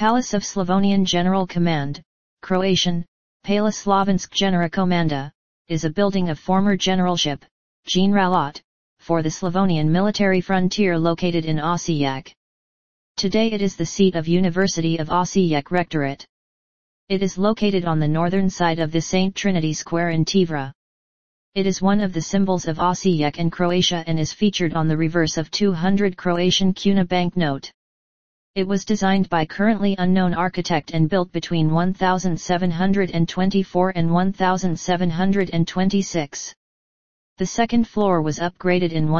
Palace of Slavonian General Command, Croatian, Pala Slavensk Genera Komanda, is a building of former generalship, Generalat, for the Slavonian military frontier located in Osijek. Today it is the seat of University of Osijek Rectorate. It is located on the northern side of the St. Trinity Square in Tivra. It is one of the symbols of Osijek and Croatia and is featured on the reverse of 200 Croatian kuna banknote. It was designed by currently unknown architect and built between 1724 and 1726. The second floor was upgraded in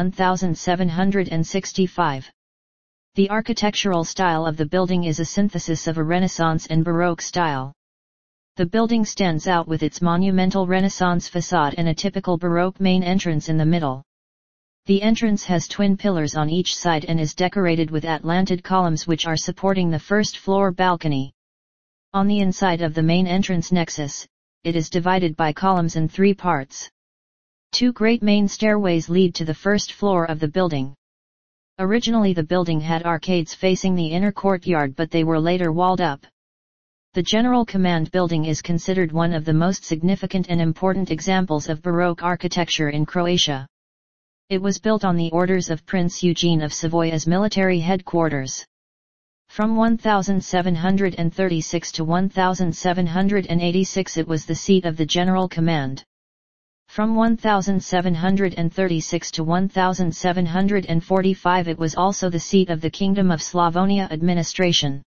1765. The architectural style of the building is a synthesis of a Renaissance and Baroque style. The building stands out with its monumental Renaissance facade and a typical Baroque main entrance in the middle. The entrance has twin pillars on each side and is decorated with Atlantid columns which are supporting the first floor balcony. On the inside of the main entrance nexus, it is divided by columns in three parts. Two great main stairways lead to the first floor of the building. Originally the building had arcades facing the inner courtyard, but they were later walled up. The General Command building is considered one of the most significant and important examples of Baroque architecture in Croatia. It was built on the orders of Prince Eugene of Savoy as military headquarters. From 1736 to 1786 it was the seat of the General Command. From 1736 to 1745 it was also the seat of the Kingdom of Slavonia administration.